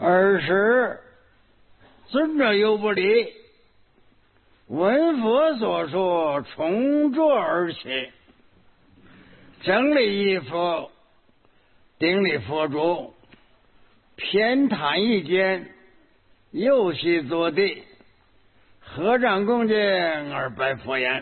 尔时尊者犹不离闻佛所说，重坐而起，整理一佛，顶礼佛足，偏袒一肩，右膝坐地，合掌恭敬而拜佛言：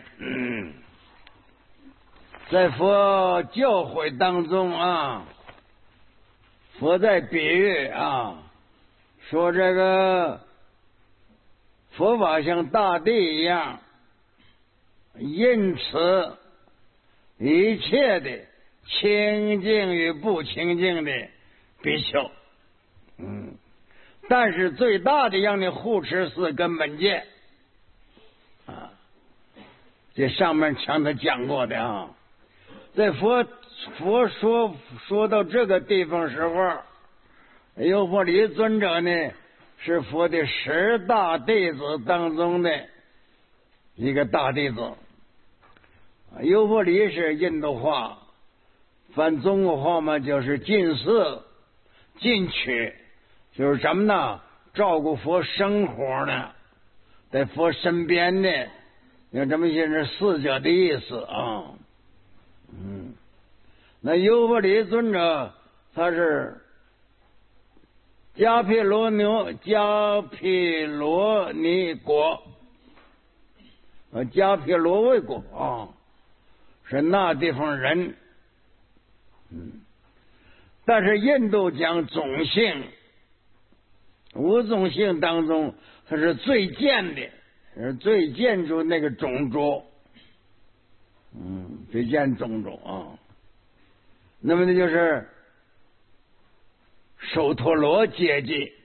在佛教诲当中啊，佛在比喻啊，说这个佛法像大地一样，因此一切的清净与不清净的比丘，但是最大的让你护持四根本戒啊，这上面强他讲过的啊，在佛说到这个地方时候，犹婆离尊者呢是佛的10大弟子当中的一个大弟子。犹婆离是印度话，翻中国话嘛就是近侍近取，就是什么呢？照顾佛生活呢，在佛身边呢，有这么些是侍者的意思啊。那犹婆离尊者他是迦毗罗尼国，迦毗罗卫国啊，是那地方人。但是印度讲种姓，五种姓当中，它是最贱的，是最贱出那个种族，最贱种族啊。那么呢，就是首陀罗阶级。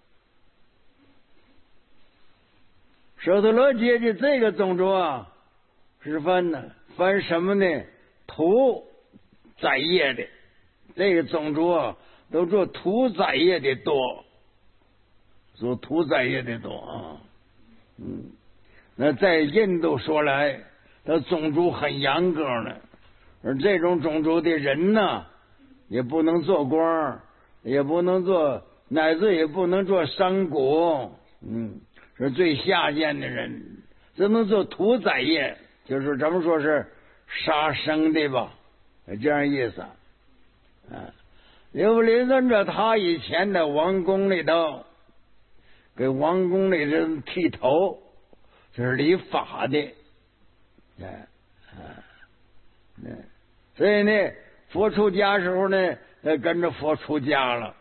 首陀罗阶级这个种族啊，是翻什么呢？屠宰业的，这个种族啊，都做屠宰业的多，做屠宰业的多啊。那在印度说来，它种族很严格的，而这种种族的人呢，也不能做官，也不能做，乃至也不能做商贾，是最下贱的人，只能做屠宰业，就是咱们说是杀生的吧，这样意思。犹婆离尊者他以前在王宫里头给王宫里人剃头，就是理发的，所以呢，佛出家时候呢，跟着佛出家了，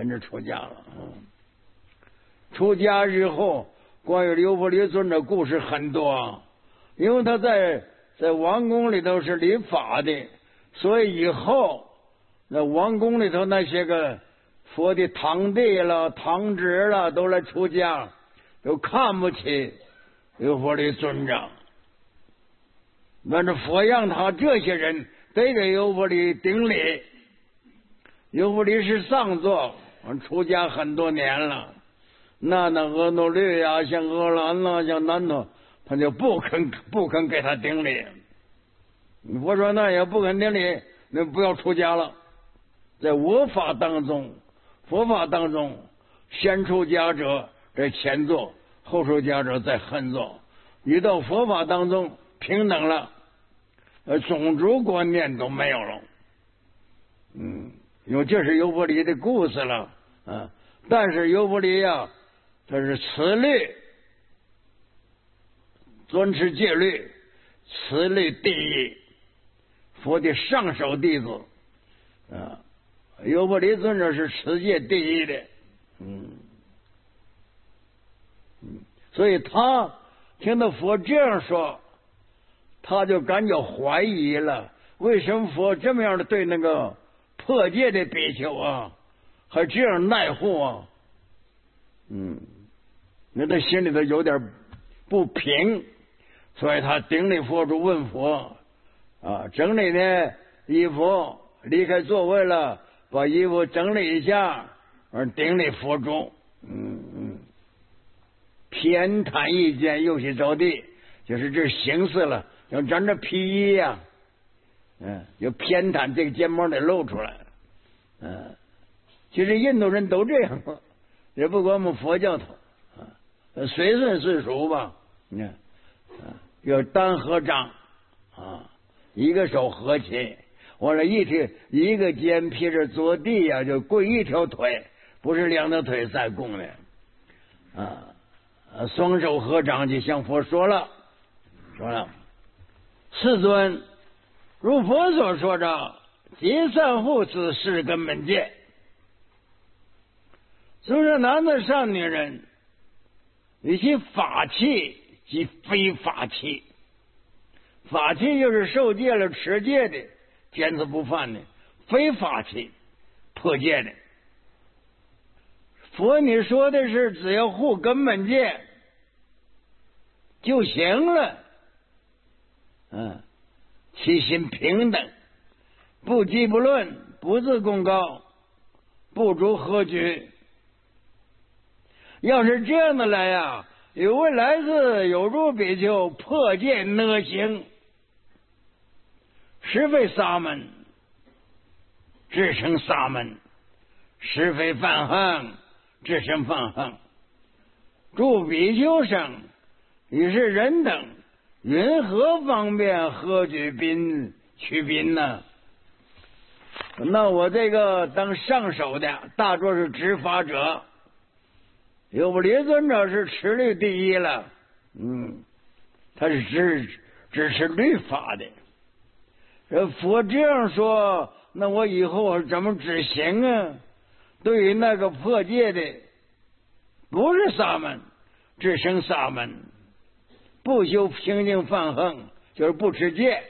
出家之后，关于犹婆离尊者故事很多，因为他在王宫里头是理发的，所以以后那王宫里头那些个佛的堂弟了、堂侄了都来出家，都看不起犹婆离尊者。但是佛让他这些人得给犹婆离顶礼。犹婆离是上座，出家很多年了，那阿努律呀，像阿兰呐，像南陀，他就不肯给他顶礼。我说那也不肯顶礼，那不要出家了。在佛法当中，先出家者在前座，后出家者在后座。一到佛法当中平等了，种族观念都没有了。因为这是犹婆离的故事了啊。但是犹婆离啊，他是持律，专持戒律，持律第一，佛的上首弟子啊。犹婆离尊者是持戒第一的，所以他听到佛这样说，他就感觉怀疑了，为什么佛这么样的对那个破戒的比丘啊，还这样奈护啊？那他心里头有点不平，所以他顶礼佛足问佛啊，整理呢衣服，离开座位了，把衣服整理一下，而顶礼佛足，偏袒一肩，右膝着地，就是这形式了，像咱这披衣呀，就偏袒这个肩膀得露出来，其实印度人都这样， 也不管我们佛教徒随顺随俗吧。你看，要单合掌一个手合起，完了一个肩披着坐地呀，就跪一条腿，不是两条腿在供的双手合掌，就向佛说了，世尊，如佛所说的，结善护持是根本戒。就是男的上女人，有些法器及非法器。法器就是受戒了持戒的，坚持不犯的；非法器破戒的。佛你说的是只要护根本戒就行了。其心平等，不嫉不论，不自贡高，不逐合矩。要是这样的来呀，有位来自有诸比丘破戒讷行，实非沙门，自称沙门；实非梵行，自称梵行。诸比丘生，于是人等，云何方便合矩宾取宾呢？那我这个当上手的，大多是执法者。有不离尊者是持律第一了，他是支持律法的。佛这样说，那我以后我怎么执行啊？对于那个破戒的，不是沙门，自称沙门，不修清净梵行，就是不持戒，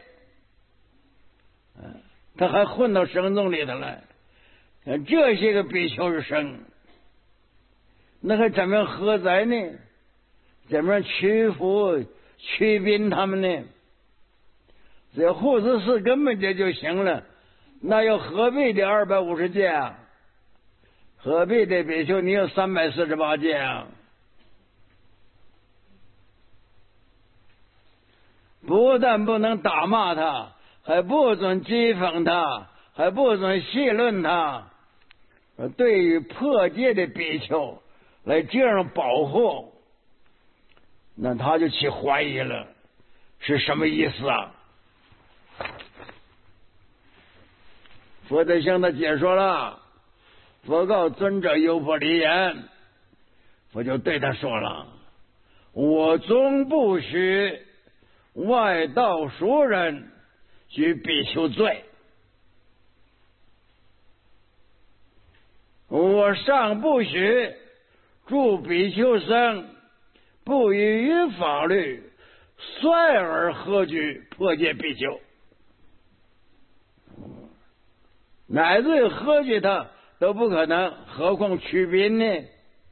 他还混到僧众里头来。这些个比丘是僧，那还怎么样何哉呢？怎么样屈服驱宾他们呢？只要护持四根本戒就行了，那又何必的250戒啊？何必的比丘你有348戒啊？不但不能打骂他，还不准讥讽他，还不准戏论他。对于破戒的比丘来这样保护，那他就起怀疑了，是什么意思啊？佛得向他解说了，佛告尊者优婆离言，佛就对他说了：我终不许外道俗人举比丘罪，我尚不许诸比丘僧不以于法律率而合矩破戒比丘，乃至合矩他都不可能，何况取宾呢？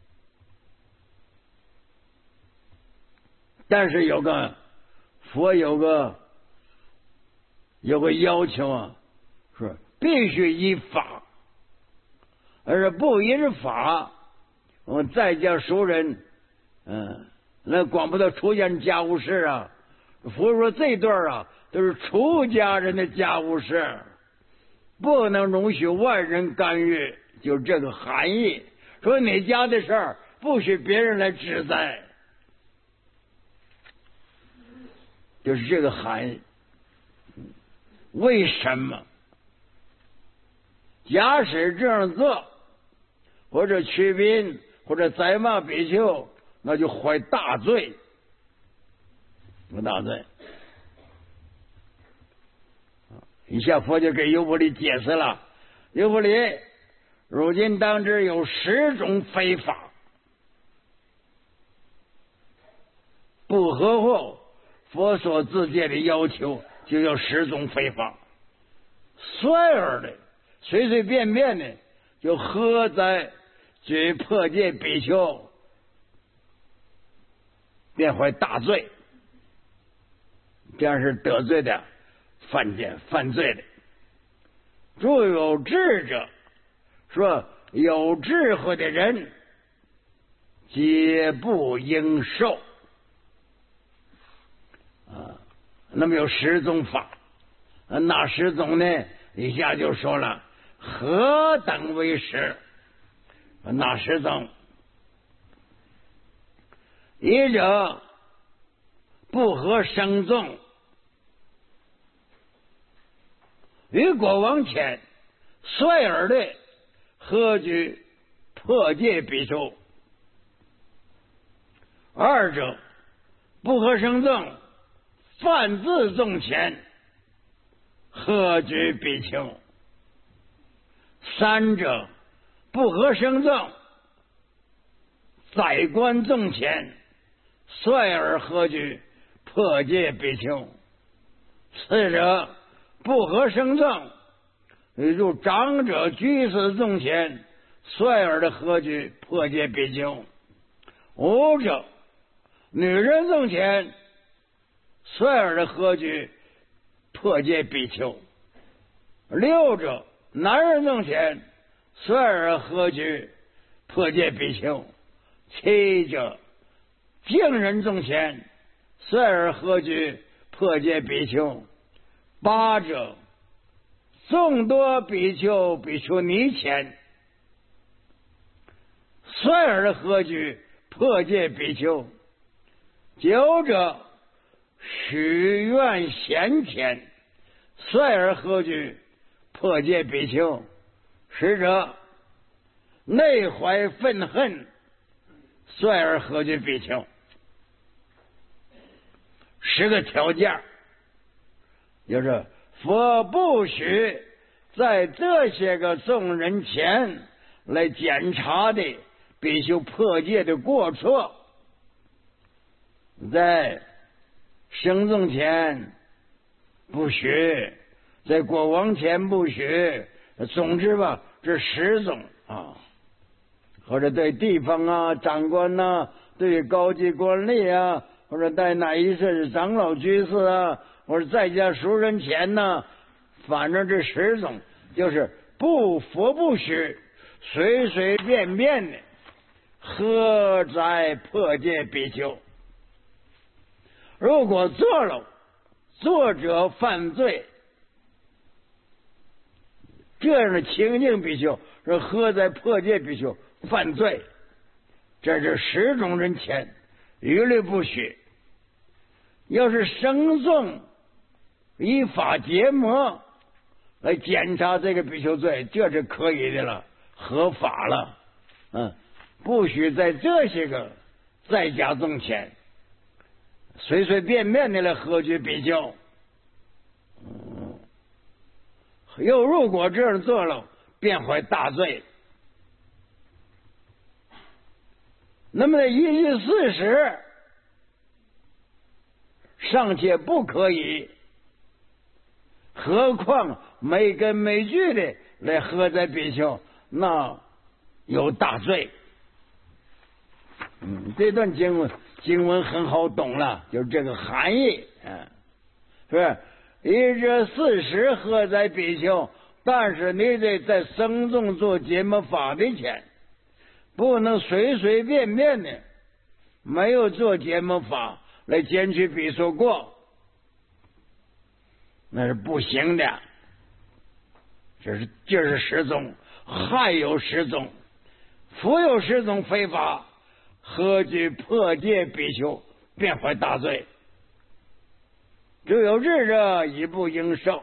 但是佛有个要求啊，是必须依法，而是不依法，我们在家熟人，那管不得出家人家务事啊。佛说这段啊都是出家人的家务事，不能容许外人干预，就是这个含义。说你家的事儿不许别人来指摘，就是这个含义。为什么？假使这样做，或者驱宾，或者宰骂比丘，那就怀大罪，大罪。以下佛就给优婆离解释了：优婆离，如今当知有10种非法，不合乎佛所自戒的要求，就叫10种非法。率尔的，随随便便的就喝在举破戒比丘，便怀大罪，这样是得罪的，犯罪的。诸有智者，说有智慧的人皆不应受那么有10种法，哪10种呢？以下就说了何等为10，哪10种？ 一者不合生众，于国王前率尔的何举破戒比丘；二者不合生众，犯自众前何举比丘；三者不合生众，在观众前率尔何举破戒比丘；四者不合生众，如长者居士众前率尔的何举破戒比丘；五者女人众前率尔的何举破戒比丘；六者男人众前率尔何举破戒比丘；七者净人众前率尔何举破戒比丘；八者众多比丘比丘尼前率尔的何举破戒比丘；九者许愿贤前率尔何举破戒比丘；十者内怀愤恨率尔何举比丘。10个条件，就是佛不许在这些个众人前来检查的比丘破戒的过错，在生众前不许，在国王前不许，总之吧，这10种啊，或者对地方啊、长官呐、对高级官吏啊，或者在哪一世长老居士啊，或者在家熟人前呢，反正这10种就是佛不许随随便便的喝斋破戒比丘。如果做了，作者犯罪，这样的情境比丘是喝在破戒比丘犯罪，这是10种人前一律不许。要是生众依法结魔来检查这个比丘罪，这是可以的了，合法了。不许在这些个在家众前随随便便的来喝举比丘。又如果这样做了，便会大罪。那么依据事实尚且不可以，何况没根没据的来喝在比丘，那有大罪。这段经文很好懂了，就是这个含义。是不是？依着事实喝在比丘，但是你得在僧众做结魔法的前，不能随随便便的没有做结魔法来检取比丘过，那是不行的。这是10种，还有10种，复有10种非法，何举破戒比丘便会大罪。只有智者一不应受。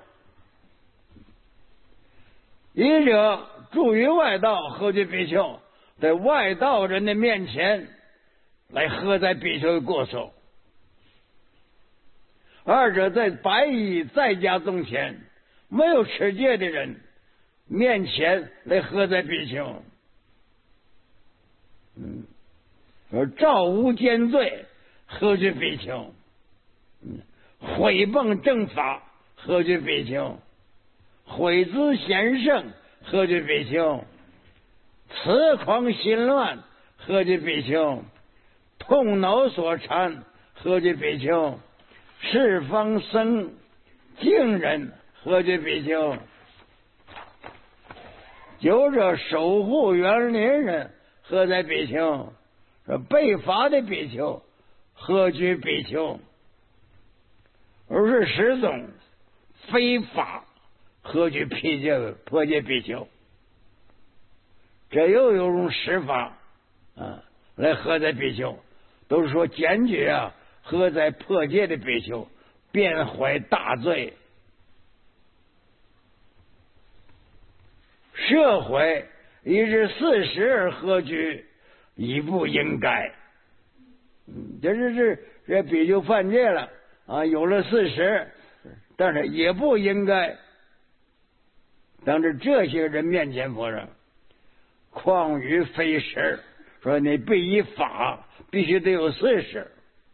一者住于外道，何举比丘，在外道人的面前来喝在比丘的过错；二者在白衣在家众前没有持戒的人面前来喝在比丘。赵无奸罪，何举比丘；毁谤正法，何举比丘；毁资贤圣，何举比丘；痴狂心乱，何举比丘；痛恼所缠，何举比丘；释方生净人，何举比丘；九者守护园林人，何在比丘；被罚的比丘，何举比丘。而是10种非法何举破戒比丘。这又有种10法来喝在比丘， 都是说检举啊，何在破戒的比丘，便怀大罪。社会以至40而何惧，已不应该。这比丘犯戒了啊，有了40，但是也不应该当着这些人面前说上，况于非实，说你必以法必须得有40。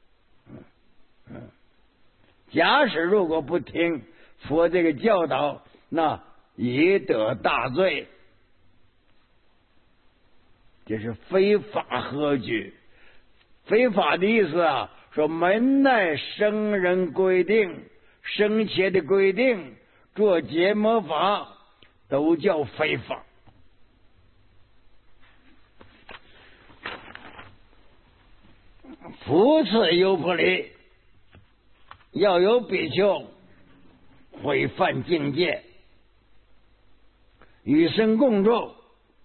假使如果不听佛这个教导，那也得大罪。这是非法何惧？非法的意思啊，说门内生人规定、生切的规定，做结魔法都叫非法。复次优婆离，要有比丘毁犯境界，与僧共住，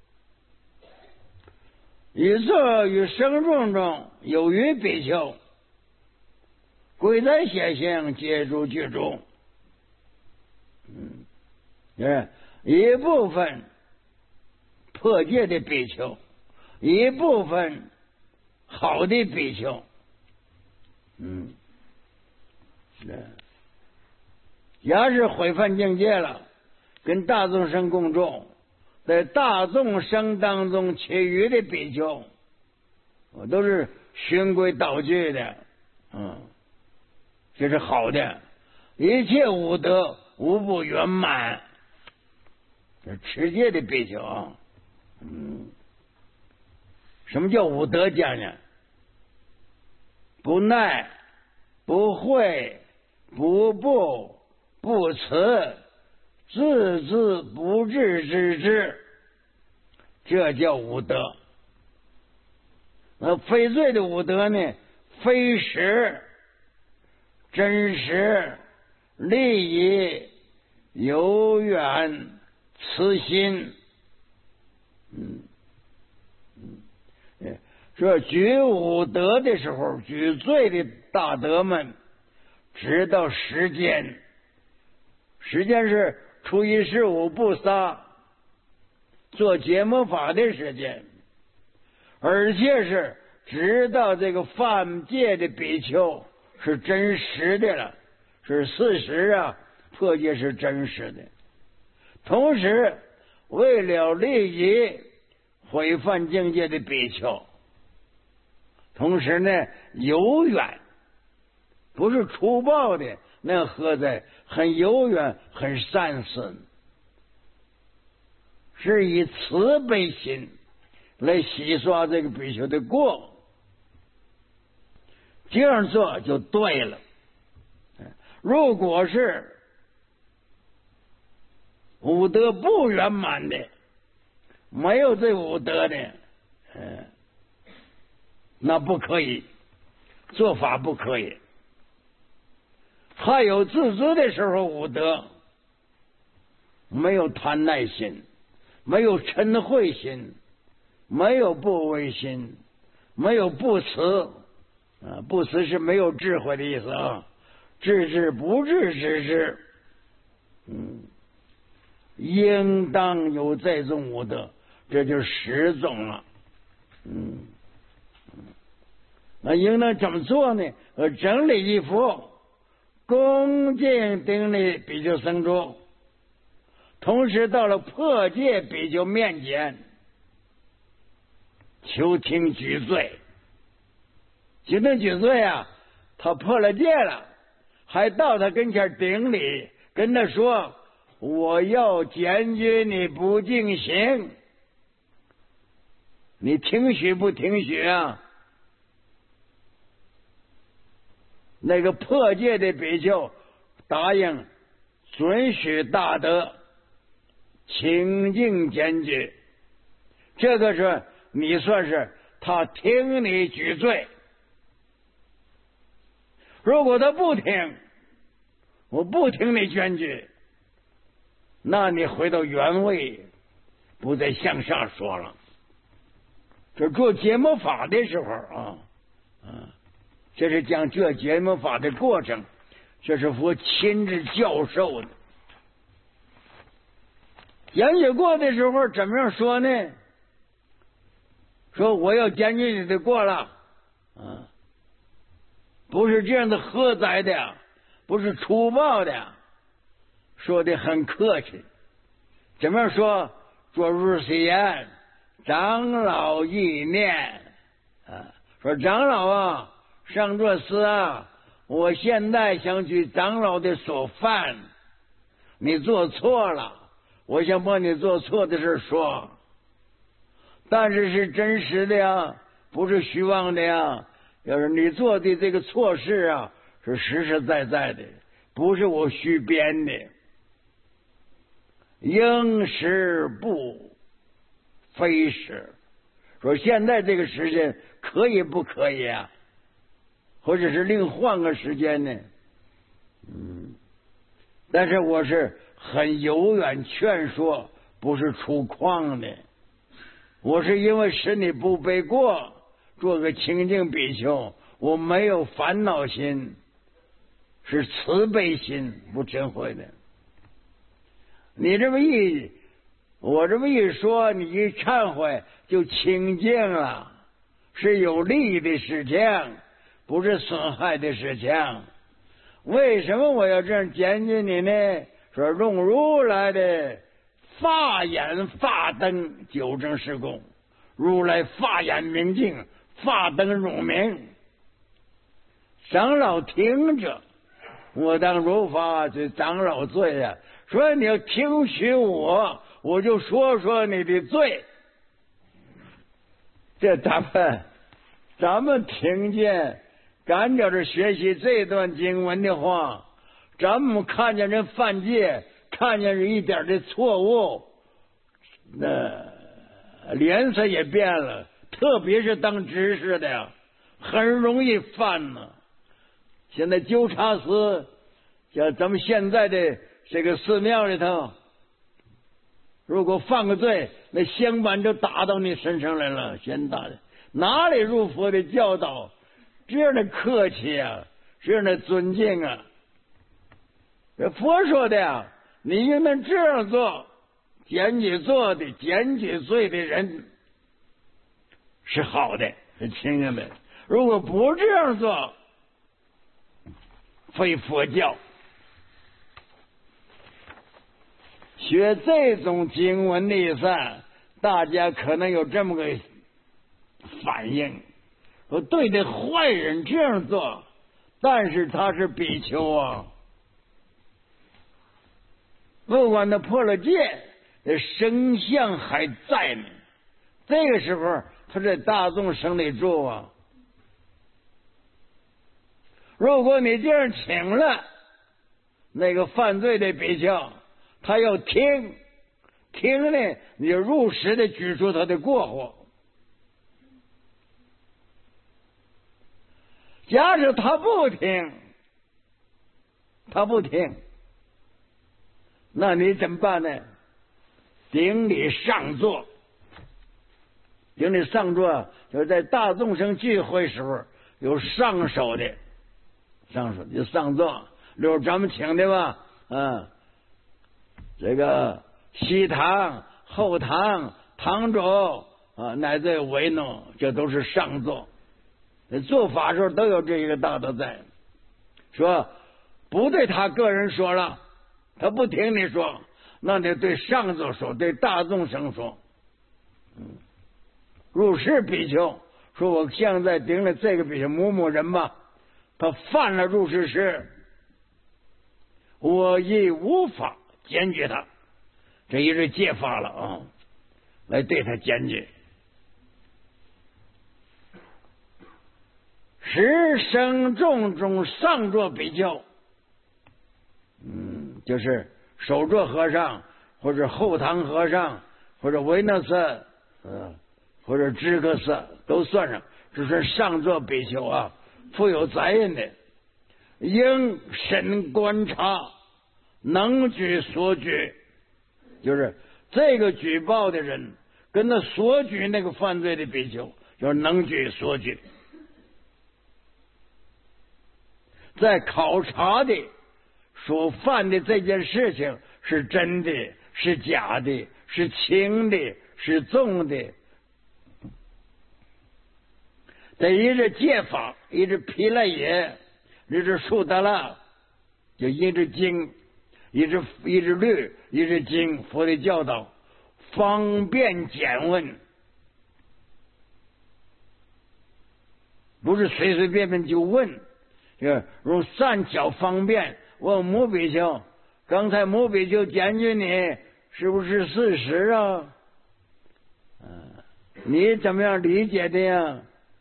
以作与僧众中有余比丘，贵在显行，皆住居中。一部分破戒的比丘，一部分好的比丘。要是毁犯境界了，跟大众生共住，在大众生当中其余的比丘，我都是循规蹈矩的，这是好的。一切武德无不圆满，这持戒的比丘啊。什么叫武德？讲讲，不耐、不讳、不怖、不辞、自知不治之之，这叫武德。那非罪的武德呢？非实、真实、利益、有远、慈心。说举武德的时候，举罪的大德们知道时间，时间是初一十五不杀做结魔法的时间，而且是知道这个犯戒的比丘是真实的了，是40啊，破戒是真实的。同时为了利益毁犯境界的比丘，同时呢有远，不是粗暴的，那何在很有远很善思，是以慈悲心来洗刷这个比丘的过，这样做就对了。如果是武德不圆满的，没有这武德的，那不可以，做法不可以。还有自知的时候武德，没有贪耐心，没有嗔恚心，没有不畏心，没有不慈，不慈是没有智慧的意思啊，治之不治之之，应当有这种武德，这就是十种了。那应当怎么做呢？整理衣服，恭敬顶礼比丘僧众，同时到了破戒比丘面前，求听举罪。求听举罪啊，他破了戒了，还到他跟前顶礼，跟他说：“我要检举你不敬行，你听许不听许啊？”那个破戒的比丘答应准许大德清净检举，这个是你算是他听你举罪。如果他不听，我不听你检举，那你回到原位，不再向下说了。这做结魔法的时候啊， 这是讲这解梦法的过程，这是我亲自教授的。讲解过的时候怎么样说呢？说我要检举你的过了，不是这样的喝宰的，不是粗暴的，说的很客气。怎么样说？昨日虽言，长老意念说长老啊，上座司啊，我现在想去长老的所犯，你做错了，我想把你做错的事说，但是是真实的呀，不是虚妄的呀。要是你做的这个错事啊，是实实在在的，不是我虚编的。应时不非时，说现在这个时间可以不可以啊？或者是另换个时间呢？但是我是很有远劝说，不是粗犷的。我是因为使你不背过，做个清净比丘，我没有烦恼心，是慈悲心，不真会的。你这么我这么一说，你一忏悔就清净了，是有利的事情，不是损害的事情。为什么我要这样检举你呢？说用如来的法眼法灯纠正事故，如来法眼明镜，法灯入明。长老听着，我当如法这长老罪呀，说你要听许我就说说你的罪。这咱们听见赶着学习这段经文的话，咱们看见人犯戒，看见人一点的错误，那脸色也变了，特别是当知识的呀，很容易犯呢。现在纠察司像咱们现在的这个寺庙里头，如果犯个罪，那香板就打到你身上来了，先打的。哪里入佛的教导？这样的客气啊，这样的尊敬啊。这佛说的呀，你应当这样做，检举做的检举罪的人是好的，是清净的。如果不这样做，非佛教。学这种经文的意思，大家可能有这么个反应，说对的坏人这样做，但是他是比丘啊，不管他破了戒，这生相还在呢。这个时候他在大众生里住啊。如果你这样请了那个犯罪的比丘，他要听呢，你就如实的举出他的过错。假使他不听，那你怎么办呢？顶礼上座。顶礼上座就是在大众生聚会时候有上手的，就上座，就是咱们请的吧，这个西堂、后堂、堂主乃至为奴，这都是上座。做法时候都有这一个道德在，说不对他个人说了，他不听你说，那得对上座说，对大众生说。入室比丘说，我现在顶了这个比丘某人吧，他犯了入室时，我亦无法检举他，这一是戒法了啊，来对他检举。十生众中上座比丘，就是首座和尚，或者后堂和尚，或者维那寺，或者知客寺都算上，这是上座比丘啊，负有责任的，应审观察，能举所举，就是这个举报的人跟他所举那个犯罪的比丘，就是能举所举。 在考察的所犯的这件事情是真的，是假的，是轻的，是重的。这一直戒法，一直毗勒耶，一直树达拉，就一直经，一直律，一直经，佛的教导，方便简问，不是随随便便就问，用善巧方便问母比丘，刚才母比丘检举你是不是事实啊？你怎么样理解的呀？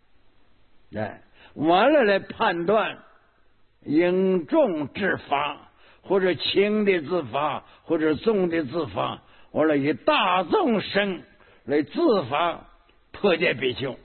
完了来判断应重治罚，或者轻的自罚，或者重的自罚，完了以大众生来自罚破戒比丘。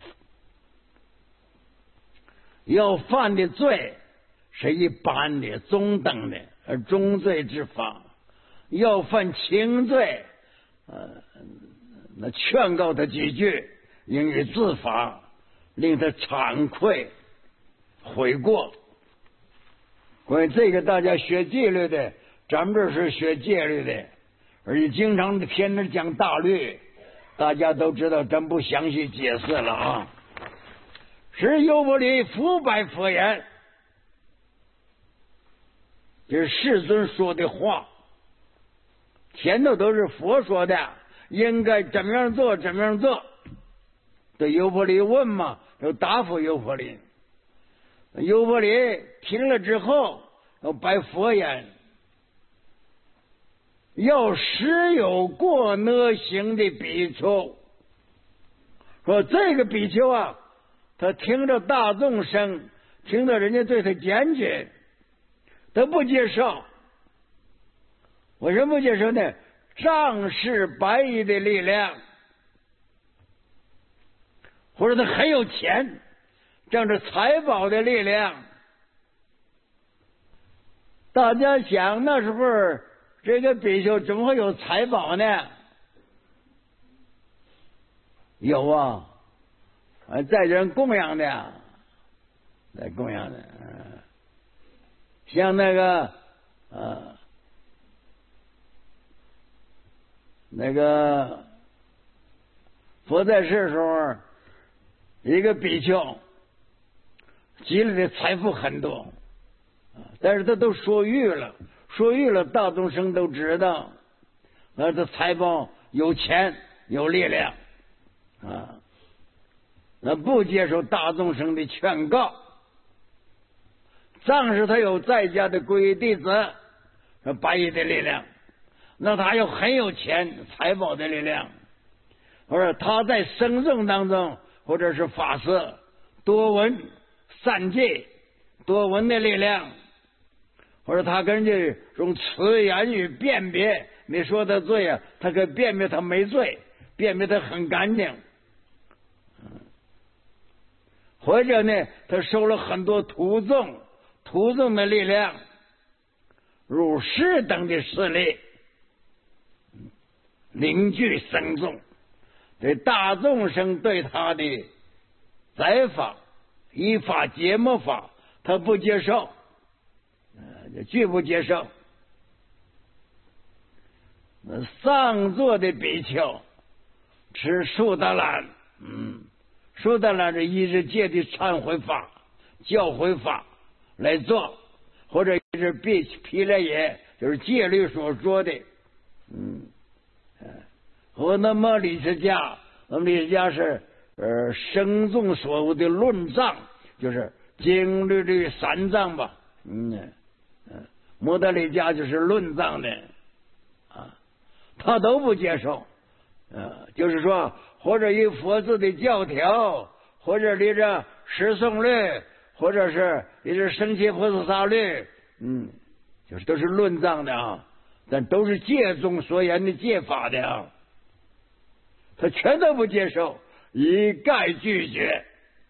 要犯的罪是一般的中等的中罪之法，要犯轻罪那劝告他几句，应以自罚，令他惭愧悔过。关于这个大家学纪律的，咱们这是学戒律的，而且经常天天讲大律，大家都知道，真不详细解释了啊。是优婆离复白佛言，这是世尊说的话，前头都是佛说的，应该怎么样做怎么样做。对优婆离问嘛，就答复优婆离。优婆离听了之后，要白佛言，要实有过呢行的比丘，说这个比丘啊，他听着大众声，听到人家对他检举，他不接受。为什么不接受呢？仗势白衣的力量，或者他很有钱，仗着财宝的力量。大家想，那时候这个比丘怎么会有财宝呢？有啊，在人供养的，在供养的，像那个佛在世时候，一个比丘积累的财富很多，但是他都说誉了，大众生都知道，他财宝有钱有力量啊，那不接受大众生的劝告。仗是他有在家的皈依弟子，白衣的力量，那他又很有钱财宝的力量，或者他在僧众当中，或者是法师多闻善戒多闻的力量，或者他跟人家用词言语辨别你说的罪啊，他可以辨别他没罪，辨别他很干净。或者呢，他收了很多徒众的力量，如是等的势力，凝聚僧众，对大众生对他的宰法依法节目法，他不接受，拒不接受。上座的比丘持树达兰，树达兰是一直戒的忏悔法、教诲法来做，或者是毗勒耶，就是戒律所说的。和那么理事家，是僧众所谓的论藏，就是经律律三藏吧。摩德里家就是论藏的啊，他都不接受。就是说，或者以佛字的教条，或者离着十诵律，或者是离着生起菩萨萨律，就是都是论藏的啊，但都是戒宗所言的戒法的啊，他全都不接受，一概拒绝。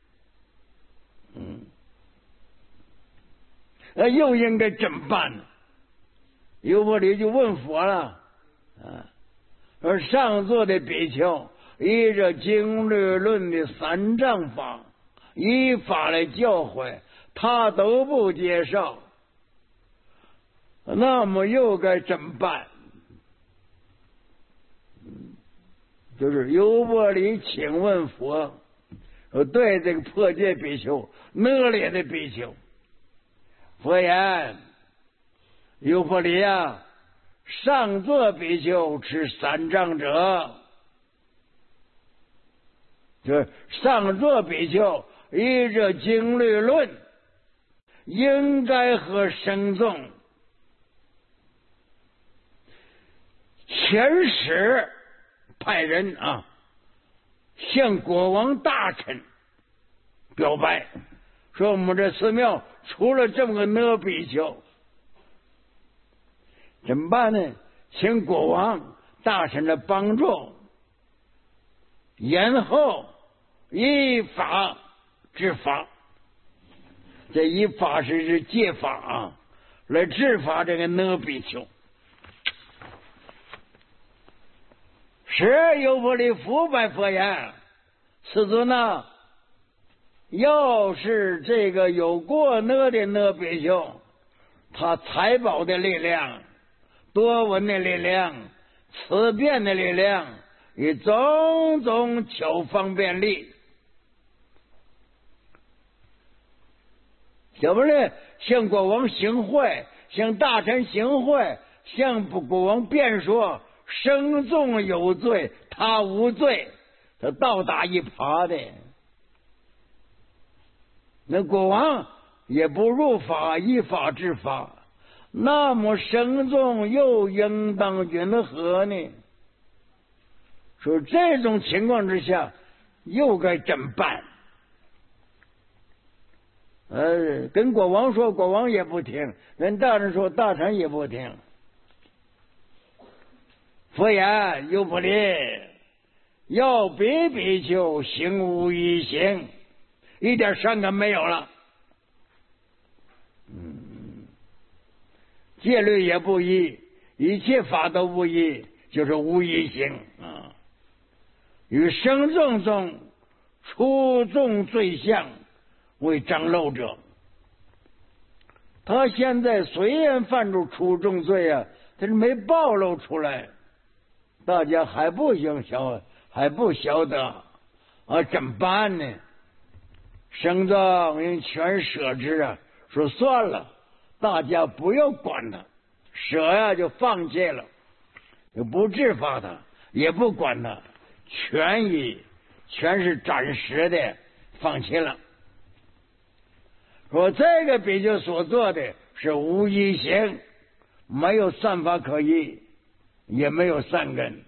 那又应该怎么办呢？优婆离就问佛了，而上座的比丘依着经律论的三藏法，依法来教诲， 他都不接受，那么又该怎么办？就是优婆离请问佛，对这个破戒比丘、恶劣的比丘，佛言：优婆离啊，上座比丘持三障者，就是上座比丘依着经律论，应该和僧众遣使派人向国王大臣表白，说我们这寺庙出了这么个恶比丘，怎么办呢？请国王大臣的帮助，然后依法治法。这依法是戒法来治罚这个恶比丘。是优婆离伏拜佛言：世尊啊，要是这个有过恶的恶比丘，他财宝的力量、多闻的力量、思辨的力量，以种种巧方便力，怎么呢？向国王行贿，向大臣行贿，向国王辩说僧众有罪，他无罪，他倒打一耙的。那国王也不入法，依法治法，那么僧众又应当云何呢？说这种情况之下，又该怎么办？跟国王说，国王也不听；跟大臣说，大臣也不听。佛言：优婆离，要比比丘行无一行，一点善根没有了。戒律也不依，一切法都不依，就是无一行与僧众中出众罪相为长漏者。他现在虽然犯出出众罪但是没暴露出来，大家还不晓得怎么办呢？僧众人全舍之说算了，大家不要管他，舍就放弃了，就不治罚他，也不管他，全是暂时的放弃了。说这个比丘所做的是无一行，没有善法可依，也没有善根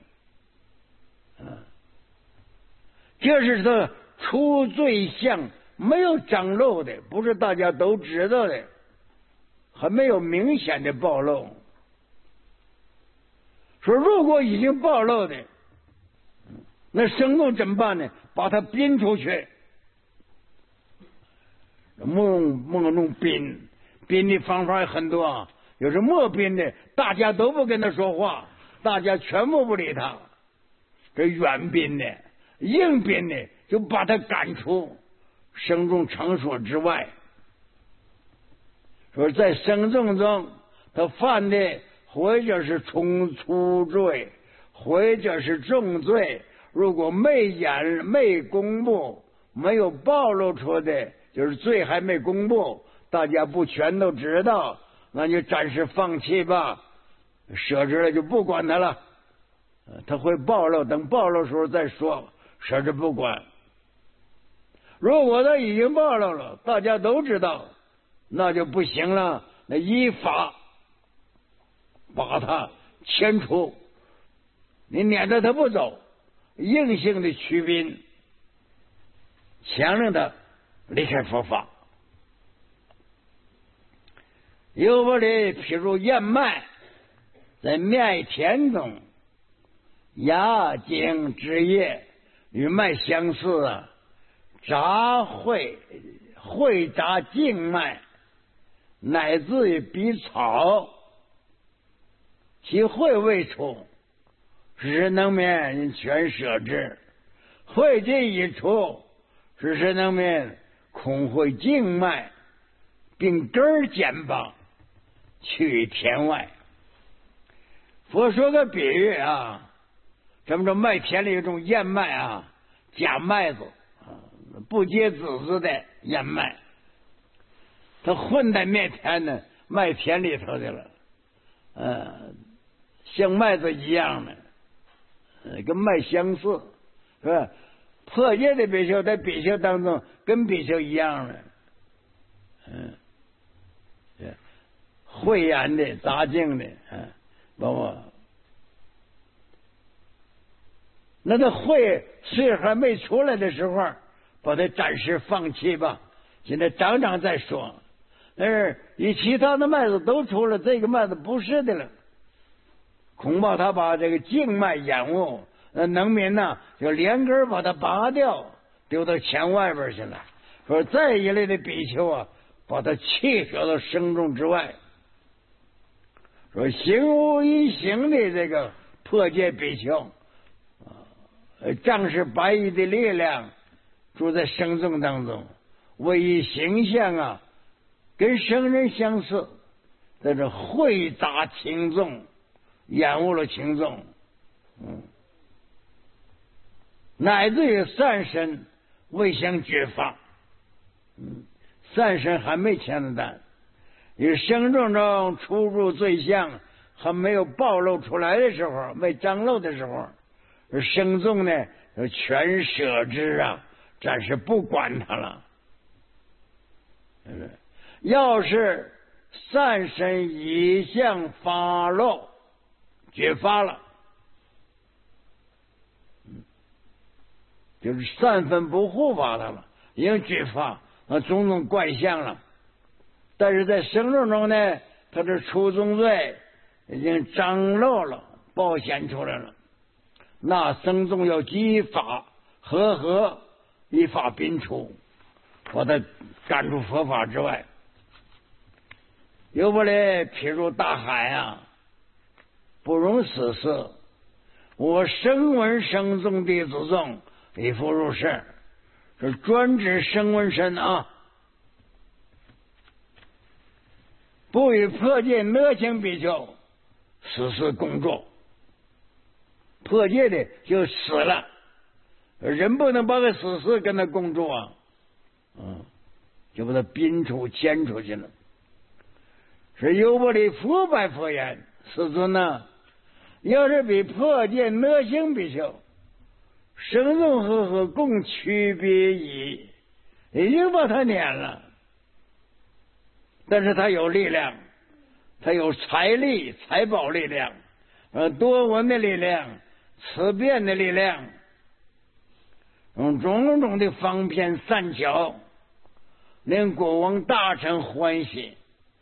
这是他出罪相没有长漏的，不是大家都知道的，还没有明显的暴露。说如果已经暴露的，那僧众怎么办呢？把他逼出去。弄逼的方法很多有时默逼的，大家都不跟他说话，大家全部不理他。这软逼的、硬逼的，就把他赶出僧众场所之外。说在僧众中，他犯的或者是粗罪，或者是重罪，如果没公布，没有暴露出的，就是罪还没公布，大家不全都知道，那就暂时放弃吧，舍之了就不管他了。他会暴露，等暴露的时候再说，舍之不管。如果他已经暴露了，大家都知道，那就不行了，那依法把他牵出，你撵着他不走，硬性的驱兵，强令他离开佛法。优婆离譬如燕麦在麦田中，芽茎枝叶与麦相似杂会杂茎麦，乃至于比草，其会未出，时能免全舍之；会尽已出，时能免空会静脉， 并根肩膀，去田外。佛说个比喻啊，咱们这麦田里有种燕麦啊，假麦子不结籽子的燕麦，它混在麦田里头去了，像麦子一样的，跟麦相似，是吧？破戒的比丘在比丘当中跟比丘一样的，慧眼的、杂净的，包括那个慧岁还没出来的时候，把它暂时放弃吧，现在长长再说。但是以其他的麦子都出了，这个麦子不是的了，恐怕他把这个静脉延误，农民呢就连根把它拔掉，丢到田外边去了。说再一类的比丘啊，把它弃舍到生众之外。说行无一行的这个破戒比丘，仗是白衣的力量，住在生众当中，唯一形象啊，跟生人相似，但是会杂轻重，延误了轻重，乃至于善身未相觉发，善身还没签的单，与生众中出入罪相还没有暴露出来的时候，没张露的时候，生众呢全舍之啊，暂时不管他了。要是善身已向发露觉发了，就是善分不护法他了，已经觉发种种怪相了。但是在生众中呢，他的初宗罪已经张露了，暴显出来了。那僧众要依法和依法宾出，把他赶出佛法之外。又不来譬如大海啊，不容死事。我声闻生众弟子众以复入世，是专指声闻身啊，不与破戒勒行比丘死事共作。破戒的就死了，人不能把个死事跟他共作啊，就把他宾出牵出去了。是优波离佛白佛言：世尊呢，要是比破戒勒行比丘生众和共区别矣，已经把他撵了。但是他有力量，他有财力、财宝力量，多闻的力量，思辨的力量，用种种的方便善巧，令国王大臣欢喜。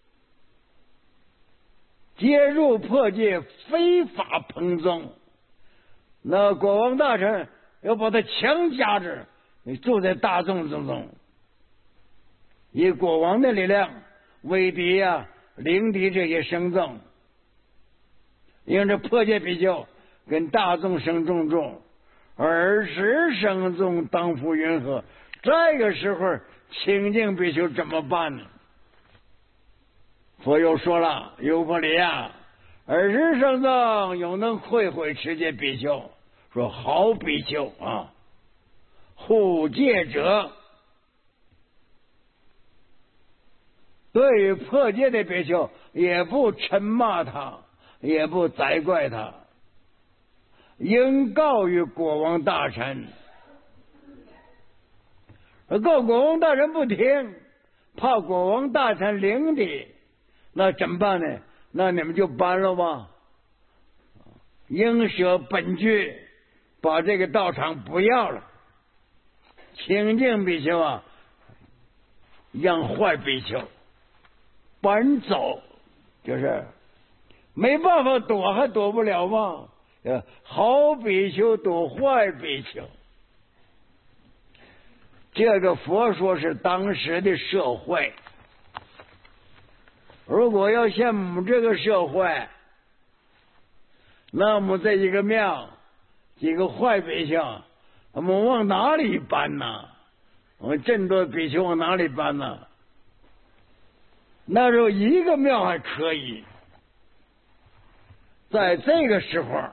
皆入破戒非法烹纵，那国王大臣要把他强加着住在大众之中，以国王的力量为敌啊，凌敌这些生众。因为这破戒比丘跟大众生众众，尔时生众当复云何？这个时候清净比丘怎么办呢？佛又说了：优婆离啊，尔时生众有能会会持戒比丘，说好比丘啊，护戒者，对于破戒的比丘也不嗔骂他，也不责怪他，应告于国王大臣。告国王大臣不听，怕国王大臣凌敌，那怎么办呢？那你们就搬了吧，应舍本具，把这个道场不要了。清净比丘啊，让坏比丘搬走，就是没办法躲，还躲不了吗？好比丘躲坏比丘，这个佛说是当时的社会。如果要像我们这个社会，那么这一个庙几个坏比丘，我们往哪里搬呢？我们这么多比丘往哪里搬呢？ 那时候一个庙还可以，在这个时候，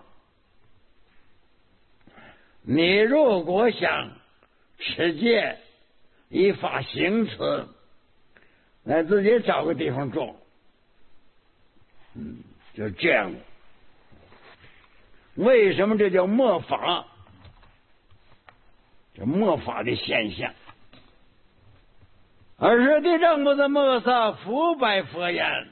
你如果想持戒依法行持，那自己找个地方住，就这样的。为什么这叫末法？这末法的现象。而是地藏菩萨摩萨福拜佛言，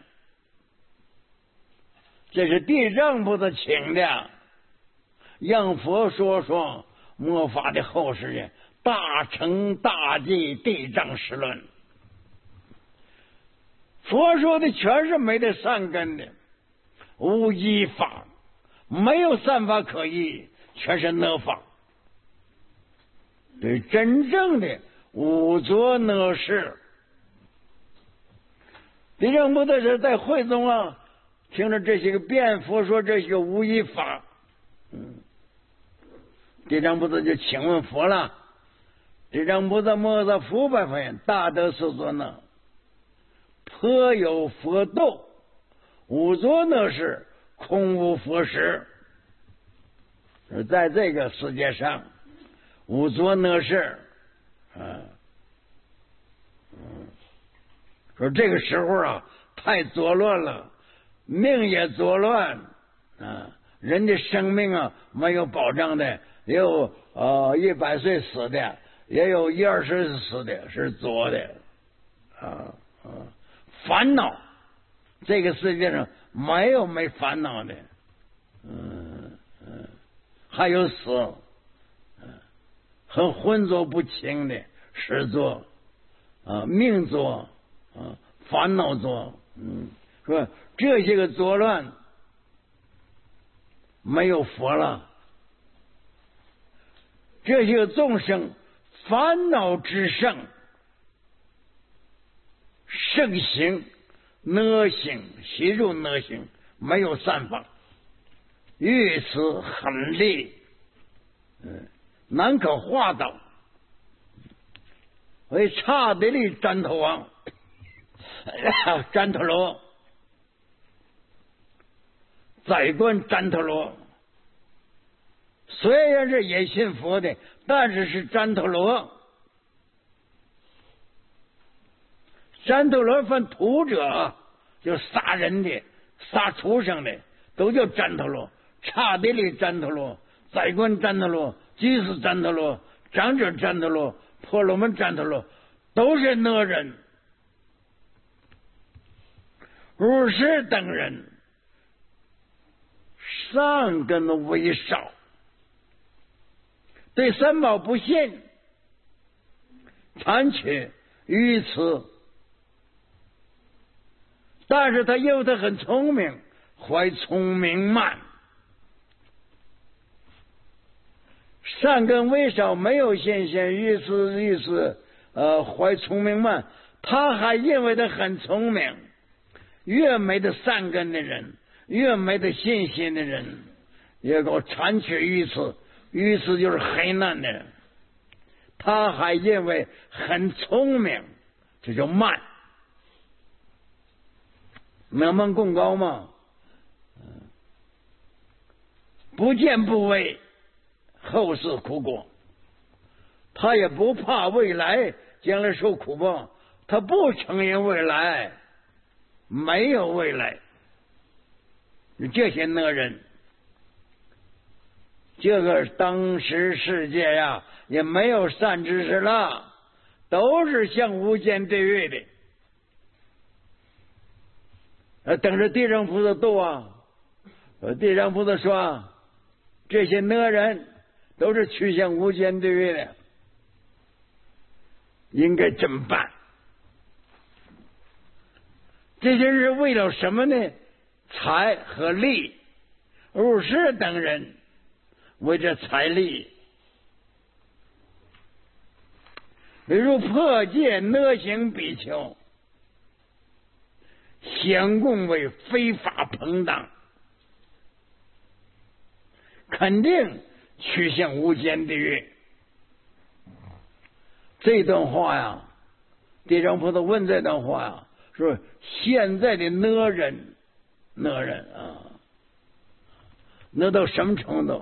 这是地藏菩萨请的，让佛说末法的后世人大乘大记地藏十论。佛说的全是没得善根的，无依法，没有善法可依，全是恶法。对真正的无作恶事，地藏菩萨是在会中啊，听着这些个辩佛说这些个无依法，地藏菩萨就请问佛了：地藏菩萨摩萨福拜佛言，大德世尊呢，颇有佛道，无作恶事，空无佛实。在这个世界上，无作恶事，说这个时候啊，太作乱了，命也作乱啊，人的生命啊没有保障的，也有100岁死的，也有20岁死的，是作的烦恼，这个世界上没烦恼的，还有死，很浑浊不清的实作命作烦恼作，说这些个作乱没有佛了，这些个众生烦恼之盛，盛行恶行，习入恶行，没有善法，遇此很利，难可化导，为刹帝利旃陀王旃陀罗，宰官旃陀罗，虽然是也信佛的，但是旃陀罗。旃陀罗分屠者，就杀人的、杀畜生的，都叫旃陀罗。刹帝利旃陀罗、宰官旃陀罗、居士旃陀罗、长者旃陀罗、婆罗门旃陀罗，都是恶人。如是等人，善根为少，对三宝不信，残缺愚痴。但是他因为他很聪明，怀聪明慢，善根为少，没有信心，愚痴，怀聪明慢。他还因为他很聪明，越没得善根的人，越没得信心的人，也搞残缺愚痴，愚痴就是黑暗的人。他还因为很聪明，这叫慢。名门共高嘛，不见不畏，后世苦果。他也不怕未来将来受苦报，他不承认未来，没有未来。这些恶人，这个当时世界呀，也没有善知识了，都是向无间地狱的。等着地藏菩萨度啊！地藏菩萨说，这些恶人都是趋向无间地狱的，应该怎么办？这些是为了什么呢？财和利。入世等人为这财利，比如破戒恶行比丘，显供为非法朋党，肯定趋向无间地狱。这段话呀，地藏菩萨问这段话呀， 说现在的恶人啊，那到什么程度？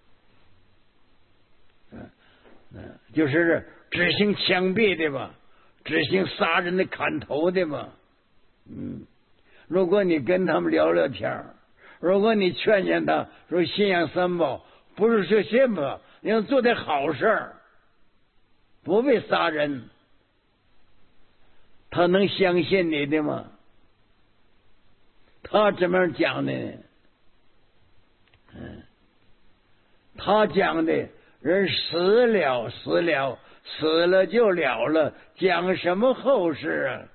就是执行枪毙的吧，执行杀人的、砍头的吧。如果你跟他们聊聊天，如果你劝劝他说信仰三宝，不是说信吧，你要做点好事儿，不为杀人，他能相信你的吗？他怎么讲的？他讲的人死了就了了，讲什么后事啊？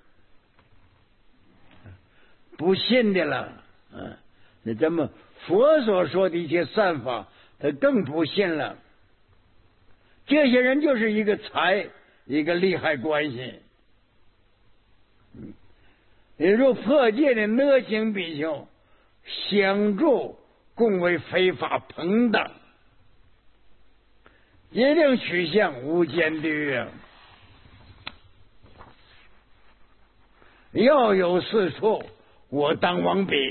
不信的了，那这么佛所说的一些善法，他更不信了。这些人就是一个一个利害关系。也如破戒的恶行比丘相助，共为非法朋等，一定取向无间地狱。要有四处，我当王彼。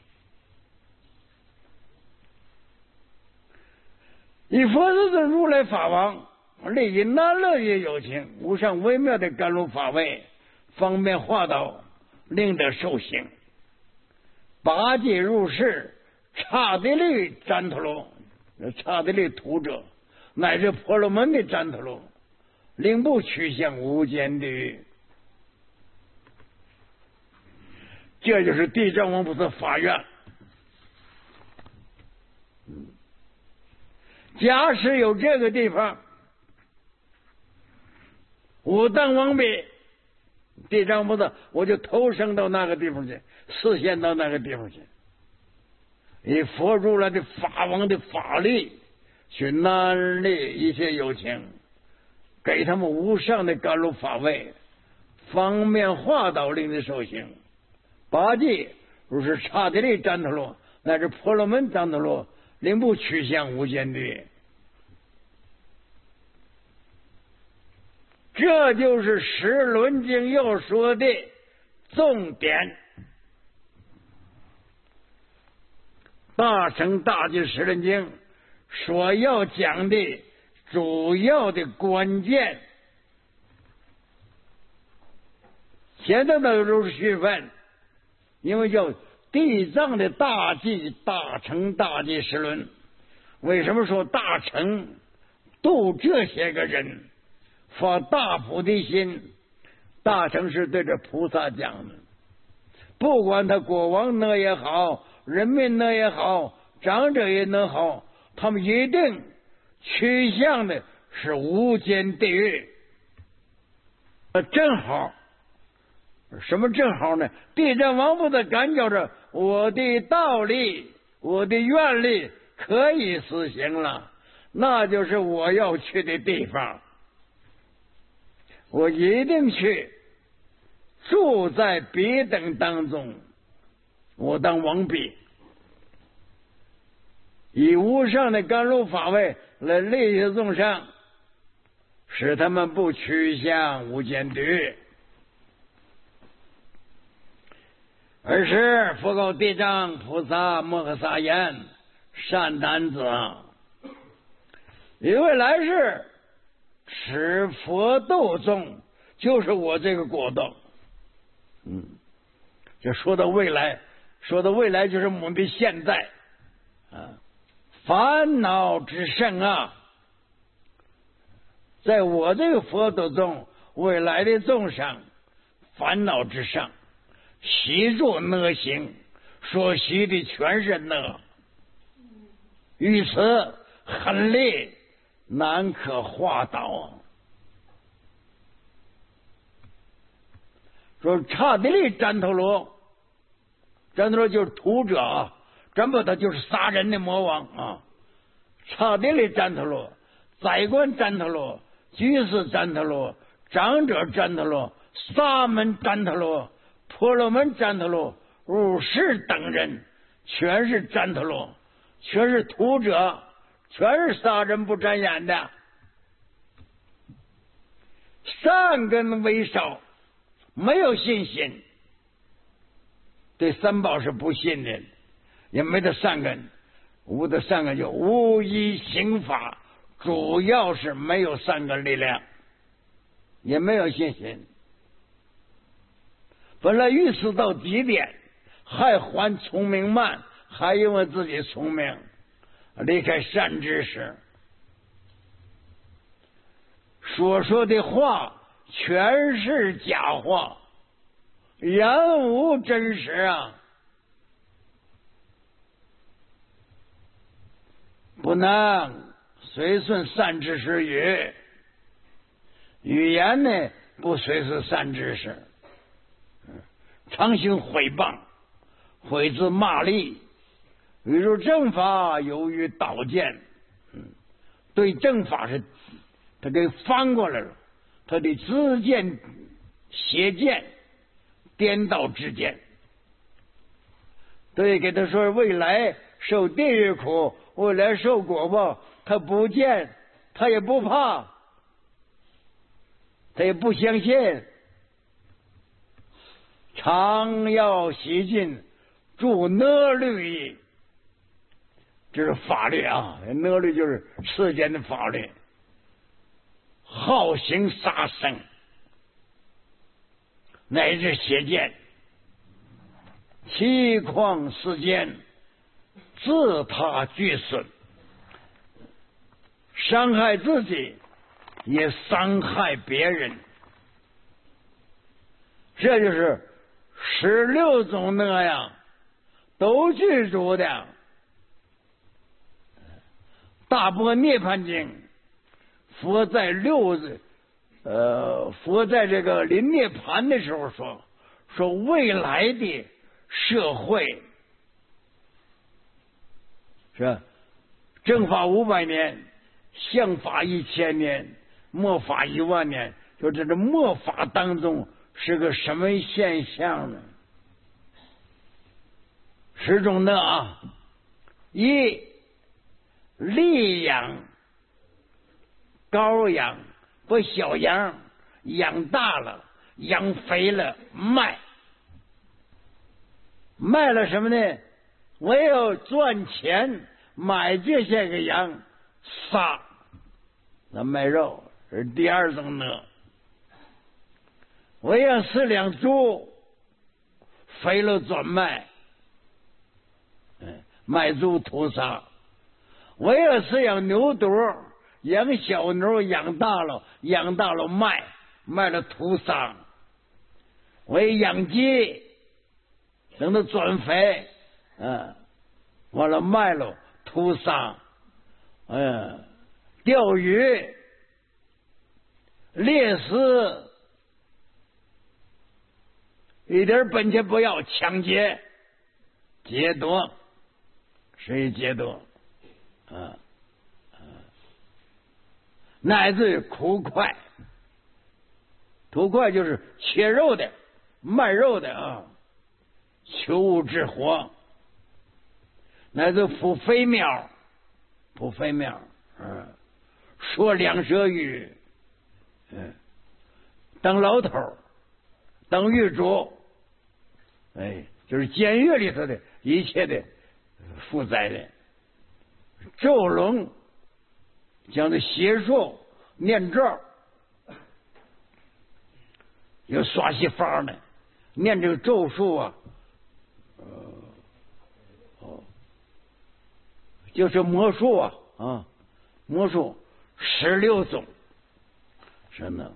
以佛祖的如来法王，利益难乐也有情，无上微妙的甘露法味，方便化导，令得受刑。八戒入世，刹帝利旃陀罗，刹帝利土者，乃至婆罗门的旃陀罗，令不取向无间地狱。这就是地藏王菩萨法愿。假使有这个地方，我当王彼，地藏菩萨我就投生到那个地方去，示现到那个地方去，以佛如来的法王的法力去难利一切有情，给他们无上的甘露法味，方便化导，令的受刑。八戒如是刹帝利旃陀罗，乃至婆罗门旃陀罗，令不取向无间地狱。这就是十轮经要说的重点。大乘大集十轮经所要讲的主要的关键，现在的都是学分，因为叫地藏的大集大乘大集十轮。为什么说大乘度这些个人发大菩提心？大乘是对着菩萨讲的，不管他国王呢也好，人民呢也好，长者也能好，他们一定趋向的是无间地狱。正好，什么正好呢？地藏王菩萨感觉着我的道力，我的愿力可以实行了，那就是我要去的地方。我一定去住在彼等当中，我当王彼，以无上的甘露法味来利益众生，使他们不趋向无间地狱。尔时佛告地藏菩萨摩诃萨言：善男子，因为来世持佛度众，就是我这个果道。就说到未来，就是我们的现在啊，烦恼之甚啊！在我这个佛度中，未来的众生烦恼之上，习作恶行，所习的全是恶，于此很累，难可化导。说刹帝利旃陀罗，旃陀罗就是屠者啊，真不他就是杀人的魔王啊。刹帝利旃陀罗、宰官旃陀罗、居士旃陀罗、长者旃陀罗、沙门旃陀罗、婆罗门旃陀罗、入世等人，全是旃陀罗，全是屠者，全是杀人不眨眼的。善根为少，没有信心， 对三宝是不信的，也没得善根。无的善根就无一行法，主要是没有善根力量，也没有信心。本来愚痴到极点，还还聪明慢，还因为自己聪明离开善知识，说的话全是假话，人无真实啊！不能随顺善知识语言呢不随顺善知识，常行毁谤，毁自骂力，与入正法由于道见，对正法是他给翻过来了，他的知见邪见颠倒之见，对，给他说未来受地狱苦，未来受果报，他不见，他也不怕，他也不相信。常要习尽助呢律义，这是法律啊，呢律就是世间的法律。好行杀生，乃至邪见，其况世间，自他俱损，伤害自己，也伤害别人。这就是16种那样都具足的大般涅槃经。佛在佛在这个临涅盘的时候说未来的社会是吧？正法500年，相法1000年，末法10000年，就这个末法当中是个什么现象呢？10种的啊，一力养羔羊不小羊，养大了养肥了卖了什么呢？我要赚钱买这些个羊杀，那卖肉是第2种呢。我要饲养猪，肥了转卖，卖猪屠杀。我要饲养牛犊，养小牛养大了卖了屠杀。我养鸡，等它转肥，完了卖了屠杀。钓鱼、猎食，一点本钱不要，抢劫、劫夺，谁劫夺？乃至于屠快，屠快就是切肉的、卖肉的啊，求物之活，乃至捕飞鸟，说两舌语，当老头，当狱主，就是监狱里头的一切的负载的。咒龙讲的邪术，念咒，有耍戏法的，念这个咒术啊，就是魔术啊，魔术16种，是那。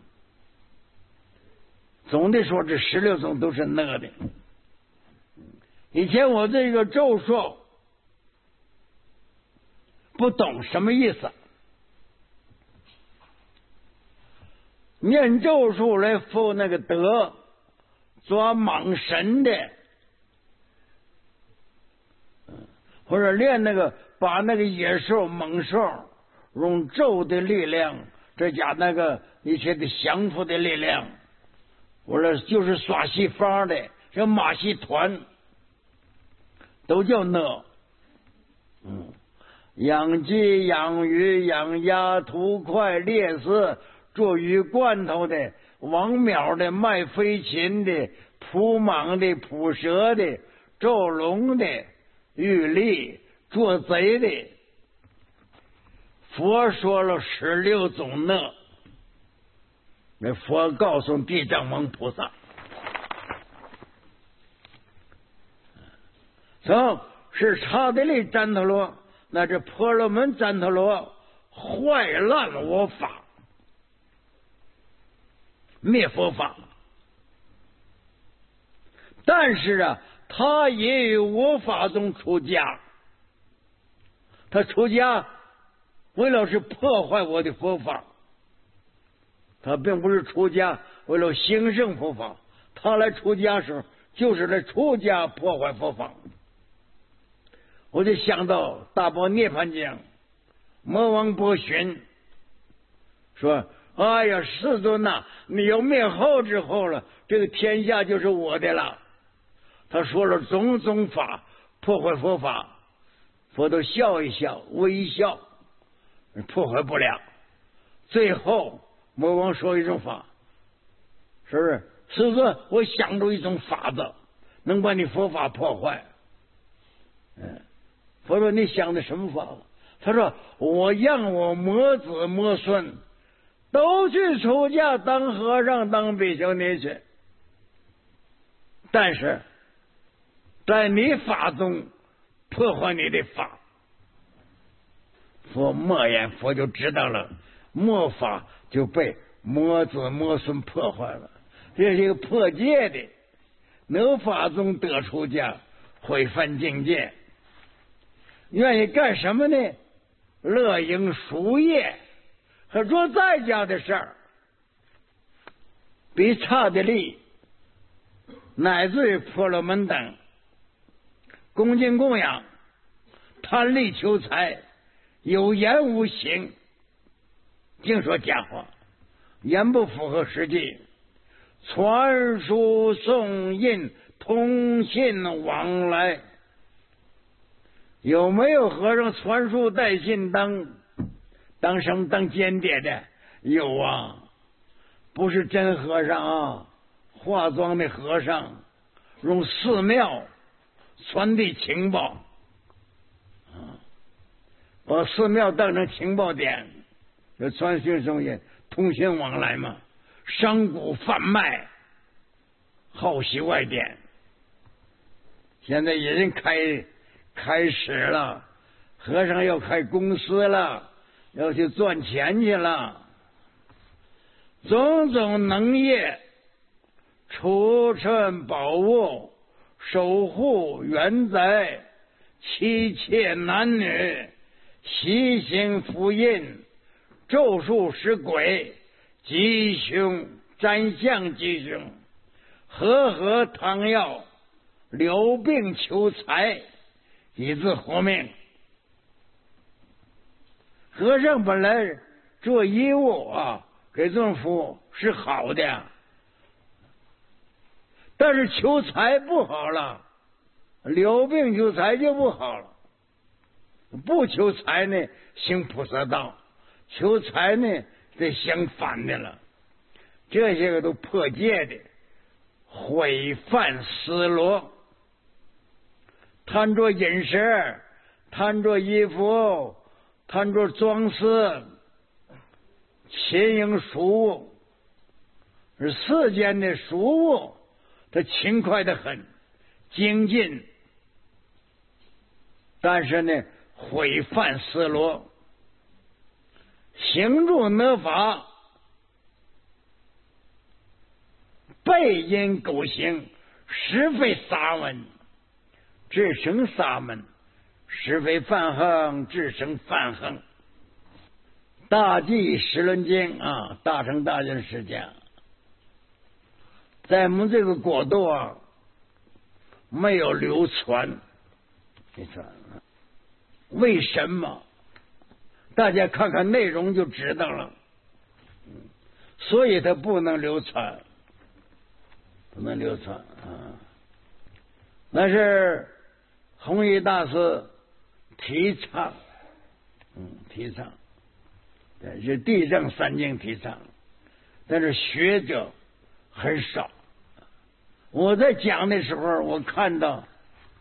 总的说，这16种都是那的。以前我这个咒术不懂什么意思，念咒术来复那个德，抓蟒神的，或者练那个把那个野兽猛兽用咒的力量，再加那个一切的降服的力量，或者就是耍戏法的，这马戏团都叫那。养鸡、养鱼、养鸭、屠快、猎食、做鱼罐头的、王苗的、卖飞禽的、捕蟒的、捕蛇的、 咒龙的、遇吏、捉贼的。佛说了16种呢，那佛告诉地藏王菩萨，是刹帝利旃陀罗，那这婆罗门旃陀罗坏烂我法，灭佛法。但是啊，他也于我法中出家，他出家为了是破坏我的佛法，他并不是出家为了兴盛佛法，他来出家时就是来出家破坏佛法。我就想到大宝涅盘经，魔王波旬说：“哎呀，世尊呐，你要灭后之后了，这个天下就是我的了。”他说了种种法破坏佛法，佛都笑一笑，微笑，破坏不了。最后魔王说一种法，是不是？世尊，我想出一种法子，能把你佛法破坏。佛说：“你想的什么法子？”他说：“我让我魔子魔孙都去出家当和尚当比丘尼去，但是在你法中破坏你的法。”佛默言，佛就知道了，魔法就被魔子魔孙破坏了。这是一个破戒的，能法中得出家，毁犯境界。愿意干什么呢？乐营赎业和做在家的事儿，比刹帝利乃至于婆罗门等恭敬供养、贪利求财，有言无行，净说假话，言不符合实际，传书送印，通信往来。有没有和尚传书带信当什么当间谍的？有啊，不是真和尚啊，化妆的和尚，用寺庙传递情报，把寺庙当成情报点，就传讯送印，通信往来嘛。商贾贩卖，好习外典，现在也人开始了，和尚要开公司了，要去赚钱去了。种种能业，储存宝物，守护原宅，妻妾男女，习行符印，咒术使鬼，吉凶占相吉凶，和汤药，留病求财，以自活命。和尚本来做衣物啊，给众服是好的，但是求财不好了，留病求财就不好了。不求财呢，行菩萨道；求财呢，这相反的了。这些个都破戒的，毁犯思罗，贪着饮食，贪着衣服，贪着装饰，勤营俗物，是世间的俗物，他勤快的很，精进，但是呢，毁犯思罗，行住得法，背因苟行，实非沙门，至生沙门，实非梵行，至生梵行。大寂十轮经啊，大乘大经释迦，在我们这个国度啊，没有流传。为什么？大家看看内容就知道了。所以它不能流传，不能流传啊。那是弘一大师提倡，提倡，对，是地藏三经提倡，但是学者很少。我在讲的时候，我看到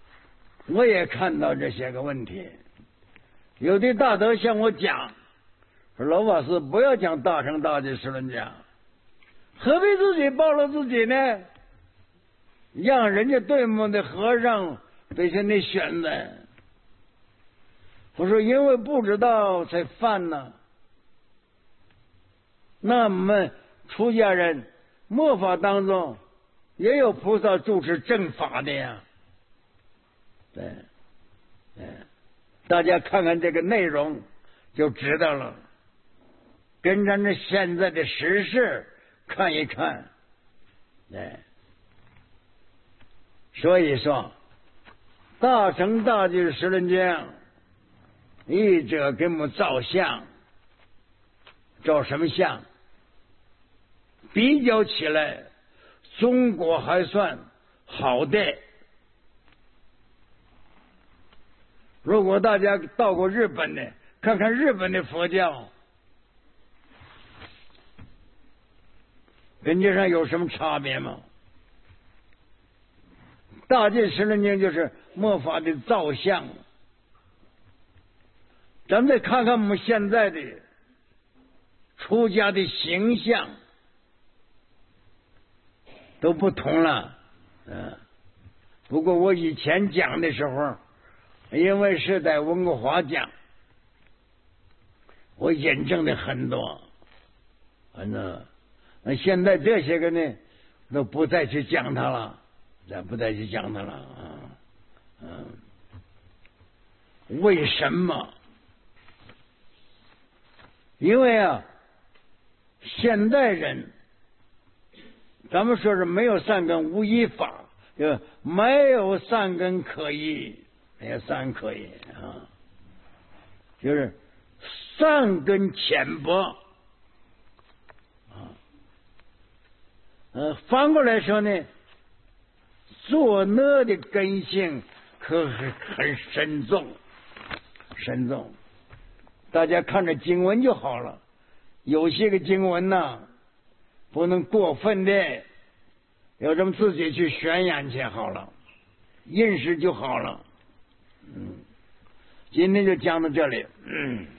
我也看到这些个问题。有的大德向我讲，说老法师不要讲大乘大寂十轮讲，何必自己暴露自己呢？让人家对门的和尚对现在选的。我说因为不知道才犯呢。那我们出家人末法当中也有菩萨主持正法的呀。对，大家看看这个内容就知道了，跟咱这现在的时事看一看。所以说大乘大寂十轮经译者给我们照相，照什么相？比较起来中国还算好的。如果大家到过日本的，看看日本的佛教跟这上有什么差别吗？大寂十轮经就是末法的造像。咱们再看看我们现在的出家的形象都不同了。不过我以前讲的时候，因为是在温哥华讲，我引证的很多。那现在这些个呢，都不再去讲它了，不再去讲它了。为什么？因为啊，现代人，咱们说是没有善根无依法，就没有善根可依，没有善可依啊，就是善根浅薄反过来说呢，作恶的根性可很深重，深重。大家看着经文就好了，有些个经文呢，不能过分的，要这么自己去宣扬去好了，认识就好了。今天就讲到这里。